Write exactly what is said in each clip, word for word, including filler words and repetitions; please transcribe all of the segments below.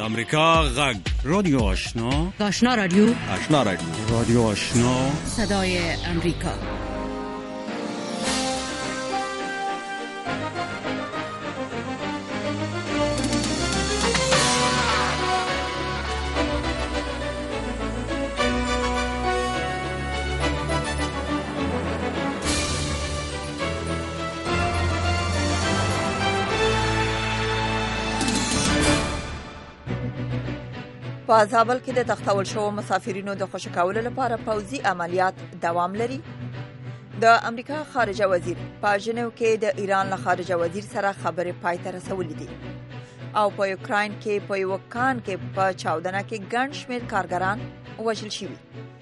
امریکا غږ رادیو آشنا آشنا رادیو آشنا رادیو رادیو آشنا صدای امریکا. په زابل کې د تختول شوو مسافرینو د خوشی کولو لپاره پوځي عملیات دوام لري. د امریکا خارجه وزیر په ژنیو کې د ایران له خارجه وزیر سره خبرې پای ته رسولې دي او په یوکراین کې په یو کان کې په چاودنه کې ګڼ شمېر کارګران وژل شوي.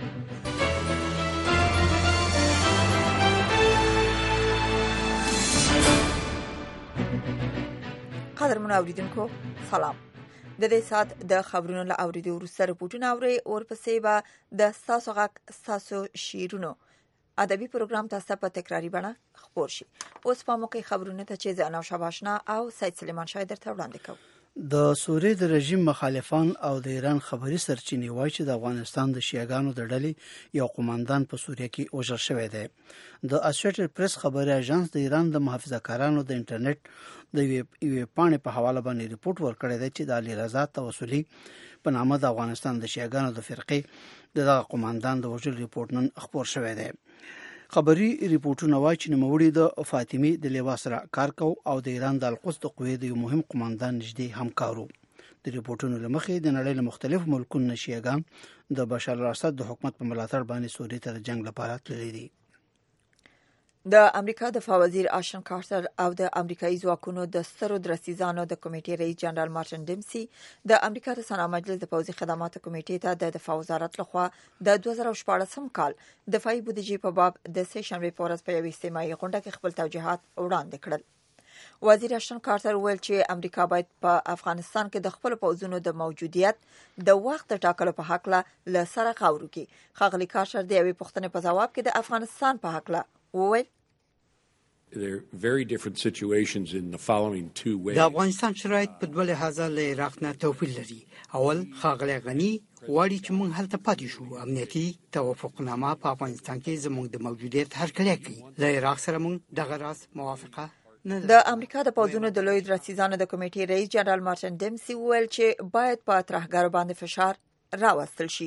قدرمن اوریدونکو سلام. د دې سات د خبرونو له اوریدو وروسته رپورټونه اوري او ورپسې به د ساسو غک ساسو شیرونو ادبي پروګرام تاسو په تکراری بڼه خبر شي. اوس په موقع خبرونه ته چې زناو شباشنا او سید سلیمان شاه درته وړاندې کوم. د سوریې د رژیم مخالفان او د ایران خبري سرچینې وایي چې د افغانستان د شیعاګانو د ډلې یو قوماندان په سوریه کې وژل شوی دی. د اسوسییټډ پریس خبري اژانس د ایران د محافظه‌کارانو د انټرنیټ د یوې پاڼې په حواله باندې ریپورت ورکړی دی چې د علي رضا توسلی په نامه د افغانستان د شیعاګانو د فرقې د دغه قوماندان د وژل ریپورت نن خبر شوی دی. خبري ریپورتونه وایي چې نوموړي د فاطمی د لیوا سره کار کو او د ایران د القدس د قوې د یو مهم قوماندان نږدې همکارو. د ریپورتونو لمخې د نړۍ له مختلفو ملکونو شیعاګان د بشار الاسد د حکومت په ملاتړ باندې سوریې ته د جنگ لپاره تللي دي. د امریکا دفاع وزیر آشن کارتر او د امریکایي ځواکونو د سترو درسیزانو د کمیټې رئیس جنرال مارټن ډیمسي د امریکا رسنیو مجلس د پوځي خدماتو کمیټې ته د دفاع وزارت لخوا د دوه زره شپاړسم کال دفاعي بودیجې په باب د سه شنبه په ورځ په یوه اجتماعي غونډه کې خپل توجیهات وړاندې کړل. وزیر آشن کارتر ویل چې امریکا باید په افغانستان کې د خپل پوځونو د موجودیت د وخت ټاکلو په حق له سره خاورو کې. ښاغلي کارتر د یوې پوښتنې په ځواب کې د افغانستان په حق وویل There are very different situations in the following two ways. د افغانستان شرایط په دوه لحاظه له عراق نه توپیر لري. اول ښاغلی غني غواړي چې موږ هلته پاتې شو. امنیتي توافقنامه په افغانستان کې زموږ د موجودیت هرکلی کوي. له عراق سره موږ دغه راز موافقه نه لرو. د امریکا د پوځونو د لوی درسیزانو د کمیټې رئیس جنرال مارټن ډیمسي ویل چې باید په ترهګرو باندې فشار راوستل شي.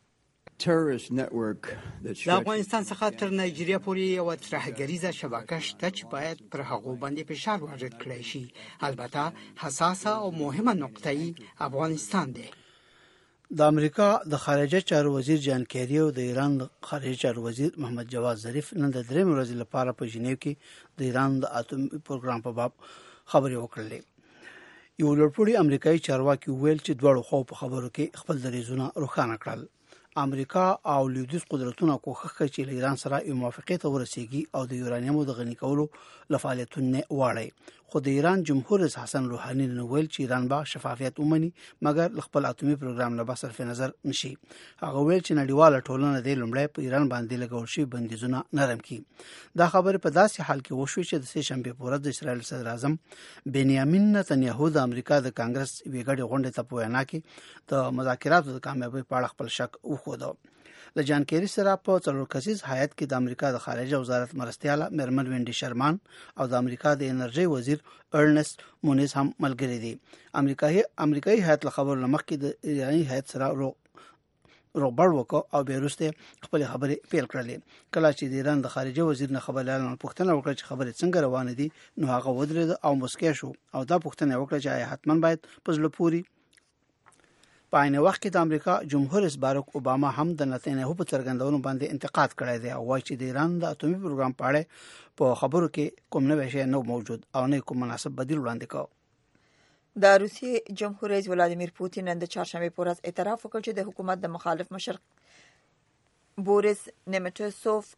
د افغانستان څخه تر نایجیریا پورې یو ترهګریزه شبکه شته چې باید پر هغو باندې فشار وارد کړی شي. البته حساسه او مهمه نقطه یې افغانستان دی. د امریکا د خارجه چارو وزیر جان کیری او د ایران د خارجه چارو وزیر محمد جواد ظریف نن د درېم ورځې لپاره په ژنیو کې د ایران د اټومي پروګرام په باب خبرې وکړلې. یو لوړپوړي امریکایي چارواکي ویل چې دواړو خواو په خبرو کې خپل دریځونه روښانه کړل. امریکا او لویدیځ قدرتونه کوښښ کوي چې له ایران سره یو موافقت ته ورسیږي او د یورانیمو د غني کولو لفعالیتونه واړي. خو د ایران جمهور رئیس حسن روحاني نن ویل چې ایران به شفافیت ومني مګر خپل اټومي پروګرام نه به صرف نظر نشي. هغه ویل چې نړیواله ټولنه د لومړی په ایران باندې لګول شوي بندیزونه نرم کړي. دا خبره په داسې حال کې وشوه چې د سه شنبه په ورځ د اسرائیل صدر اعظم بنیامین نتنیاهو د امریکا د کانګرس ویګړې غونډې ته په وینا کې د مذاکراتو د کامیابی په اړه خپل شک وښود. د جان کیری سره په څلور کسیز هیئت کې د امریکا د خارجه وزارت مرستیاله مرمن وینډي شرمان او د امریکا د انرژي وزیر ارنست مونیز هم ملګري دي. امریکایي امریکایي هیئت له خبرو لمخکې د ایراني هیئت سره روغبړ وکړ او بیا وروسته خپل خبرې پیل کړلې. کله چې د ایران د خارجه وزیر نه خبر لاله پوښتنه وکړه چې خبرې څنګه روانه دي نو هغه ودرېد او مسکی شو او دا پوښتنه وکړه چې آیا حتماً باید په زړه پوري. په عین وخت کې د امریکا جمهور رئیس باراک اوباما هم د نتنیاهو په څرګندونو باندې انتقاد کړی دی او وایي چې د ایران د اټومي پروګرام په اړه په خبرو کې کوم نوی شی نه موجود او نه کوم مناسب بدیل وړاندې کاوه. د روسیې جمهور رئیس ولادیمیر پوتین نن د چهارشنبه په ورځ اعتراف وکړ چې د حکومت د مخالف مشر بوریس نیمټوسوف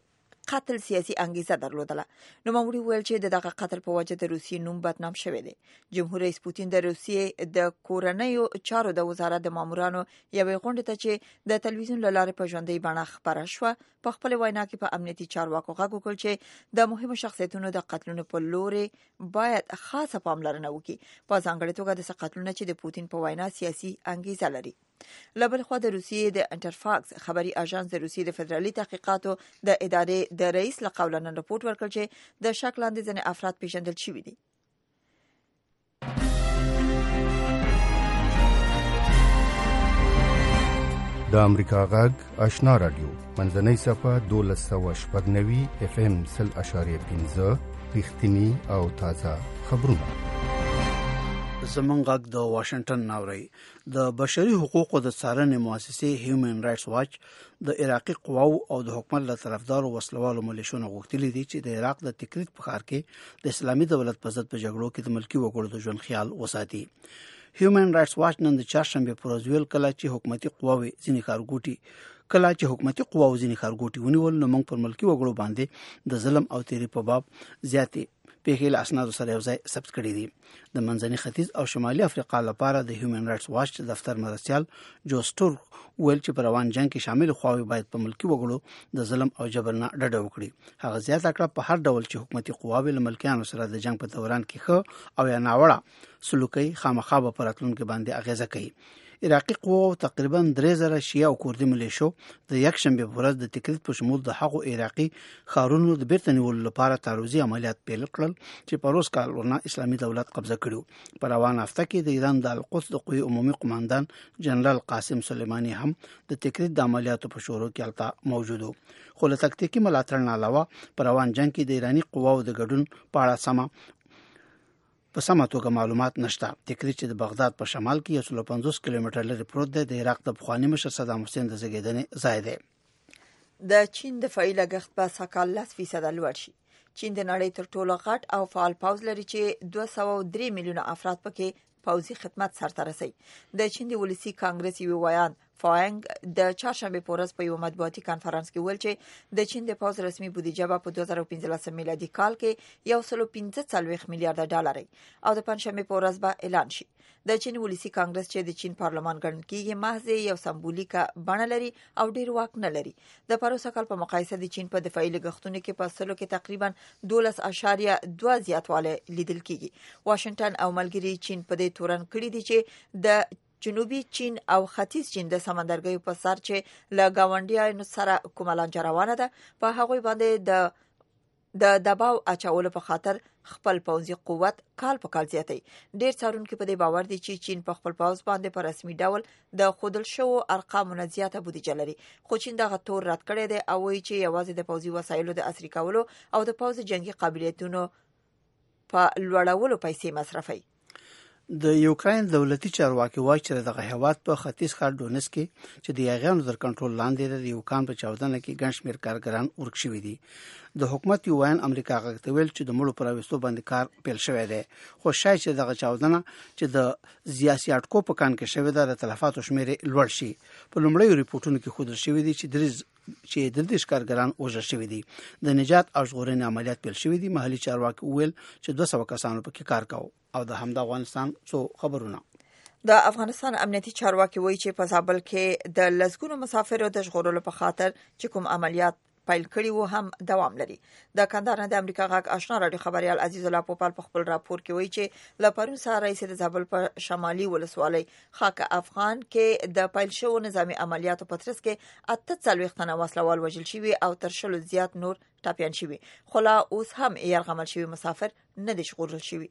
قتل سیاسي انګیزه درلودله. نو ماموري ویل چې دغه قتل په وجه د روسیې نوم بدنام شوی دی. جمهور رئیس پوتین د روسیې د کورنیو چارو د وزارت د مامورانو یوې غونډې ته چې د تلویزیون له لارې په ژوندۍ بڼه خپره شوه په خپل وینا کې په امنیتي چارواکو غږ وکړ چې د مهمو شخصیتونو د قتلونو په لوري باید خاصه پاملرنه وکړي، په ځانګړې توګه د قتلونو چې د پوتین په وینا سیاسي انګیزه لري. له بل خوا د روسیې د انټرفاکس خبري اژانس د روسیې د فدرالي تحقیقاتو د ادارې د رئیس له قوله نن رپورټ ورکړ چې د شک لاندې ځینې افراد پیژندل شوي دي. د امریکا غږ آشنا رادیو منځنۍ صفحه دولس سوه شپږ نوي اف ام سل اشاریه پنځه رښتینی او تازه خبرونه. زمونږ غږ د واشنگټن ناوړي د بشري حقوقو د څارنې مؤسسې هیومن رائټس واچ د عراقي قواو او د حکومت له طرفدارو وسلوالو ملیشونو غوښتلي دي چې د عراق د تکریت په ښار کې د اسلامي دولت په ضد په جګړو کې د ملکي وګړو د ژوند خیال وساتي. هیومن رائټس واچ نن د چهارشنبه پر ورځ ویل کله چې حکومتي قواوې ځینې ښارګوټي کله چې حکومتي قواو ځینې ښارګوټي ونیول نو موږ پر ملکي وګړو باندې د ظلم او تیری په باب زیاتې پیښې له اسنادو سره یو ځای ثبت کړي دي. د منځني ختیځ او شمالي افریقا لپاره د هیومن رائټس واچ دفتر مرستیال جوستور ویل چې په روان جنگ کې شامل خواوې باید په ملکي وګړو د ظلم او جبر نه ډډه وکړي. هغه زیاته کړه په هر ډول چې حکومتي قواوې له ملکیانو سره د جنگ په دوران کې ښه او یا ناوړه سلوکي خامخا به په راتلونکي باندې اغیزه کوي. عراقي قواو تقریبا درې زره شیعه او کردي ملیشو د یکشنبه په ورځ د تکریت په شمول د هغو عراقي ښارونو د بیرته نیولو لپاره تعرضي عملیات پیل کړل چې په روس کال ورنه اسلامي دولت قبضه کړو. په روان هفته کې د ایران د القدس د قوی عمومي قماندان جنرال قاسم سلیمانی هم د تکریت د عملیاتو په شروع کې الته موجود و. خو له تکتیکي ملاتړ نه علاوه په روان جنگ کې د ایراني قواو د ګډون په اړه سمه په سمه توګه معلومات نشته. تکریت چې د بغداد په شمال کې یو سل پنځوس کیلومتر لري پروت دی د عراق د پخواني مشر صدام حسین د زیږیدنې ځای دی. د چین دفاعي لګښت به سږ لس فیصده لوړ شي. چین د نړۍ تر ټولو غټ او فعال پوځ لري چې دوه سوه او درې میلیونه افراد پکې پوځي خدمت سرته رسوي. د چین د ولسی کانګرس یو ویان فاینګ د چهارشنبه په ورځ په یو مطبوعاتي کانفرنس کې ویل چې د چین د پوځ رسمي بودیجه په دوه زره پنځلس میلادي کال کې یو سل پنځه څلوېښت میلیارډ ډالر او د پنځشنبه په ورځ به اعلان شي. د چین ولسی کانګرس چې د چین پارلمان ګڼل کېږي محض یو سمبولیکه بڼه لري او ډیر واک نه لري. د پروسه کال په مقایسه د چین په دفاعي لګښتونو کې په سلو کې تقریبا دولس اشاریه دوه زیاتوالی لیدل کېږي. واشنگټن او ملګري چین په دې تورن کړي دي چې د جنوبي چین او ختیځ چین د سمندرګیو په سر چې له ګاونډیانو سره کومه لانجه روانه ده په هغوی باندې د د دباو اچولو په خاطر خپل پوځي قوت کال په کال زیاتوي. ډیر څارونکي په دې باور دي چې چین په خپل پوځ باندې په رسمي ډول د خودل شوو ارقامو نه زیاته بودیجه لري، خو چین دغه تور رد کړی دی او وایي چې یوازې د پوځي وسایلو د عصري کولو او د پوځ جنگي قابلیتونو په لوړولو پیسې مصرفوي. د یوکراین دولتي چارواکي وایي چې دغه هیواد په ختیځ ښار ډونس کې چې د یاغیانو تر کنټرول لاندې د یوکران په چاودنه کې ګڼ شمېر کارګران ورک شوي دي. د حکومت یو ویان امریکا غږ ته ویل چې د مړو پر راوستو باندې کار پیل شوی دی، خو شاید چې دغه چاودنه چې د زیاسي اټکو په کان کې شوې ده د تلفاتو شمېر لوړ شي. په لومړیو ریپورټونو کې ښودل شوي دي چې درې چې د دې کارګران وژل شوي دي. د نجات او ژغورنې عملیات پیل شوي دي. محلي چارواکي ویل چې دوه سوه کسانو پکې کار کاوه. او د همدا افغانستان څو خبرونه. د افغانستان امنیتي چارواکي وایي چې په زابل کې د لسګونو مسافرو د ژغورلو په خاطر چې کوم عملیات پیل کړي وو هم دوام لري. د کندهار نه د امریکا غږ آشنا رادیو خبريال عزیز الله پوپال په خپل راپور کې وایي چې له پرون سهار رئیس د زابل په شمالي ولسوالۍ خاک افغان کې د پیل شوو نظامی عملیاتو په ترڅ کې اته څلوېښت تنه وسلوال وژل شوي او تر شلو زیات نور ټپیان شوي، خو لا اوس هم یرغمل شوي مسافر نه دي ژغورل شوي.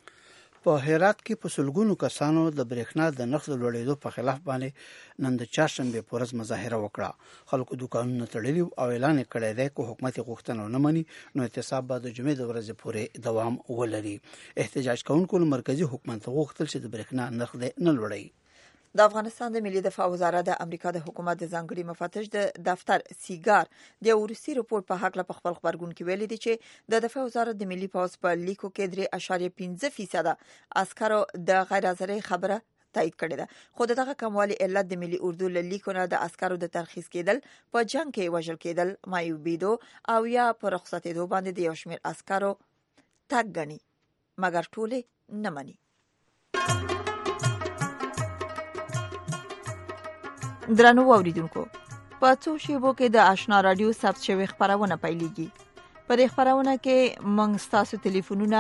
په هرات کې په سلګونو کسانو د برېښنا د نرخ د لوړېدو په خلاف باندې نن د چهارشنبه په ورځ مظاهره وکړه. خلکو دوکانونه تړلي او اعلان کړی دی که حکومت غوښتنه ونه مني نو اعتصاب به د جمعې د ورځې پورې دوام ولري. احتجاج کوونکو مرکزی حکومت غوښتل چې د برېښنا نرخ دې نه لوړوي. د افغانستان د ملي دفاع وزارت د امریکا د حکومت د ځانګړي مفتش د دفتر سیګار د ورسي رپورت په حق په خپل خبرګون کې ویلي دي چې د دفاع وزارت د ملي پوځ په لیکو کې درې اشاریه پنځه فیصد عسکرو د غیر حاضرۍ خبره تایید کړې ده. خو دغه کموالی علت د ملي اردو له لیکونه د عسکرو د ترخیص کېدل، په جنگ کې وژل کېدل، معیوبېدو او یا په رخصتېدو باندې د یو شمېر عسکرو تګ ګڼي، مګر ټولې نه مني. درنو اوریدونکو، په څو شیبو کې د آشنا رادیو ثبت شوی خبرونه پیلېږي. په دې خبرونه کې موږ ستاسو ټلیفونونه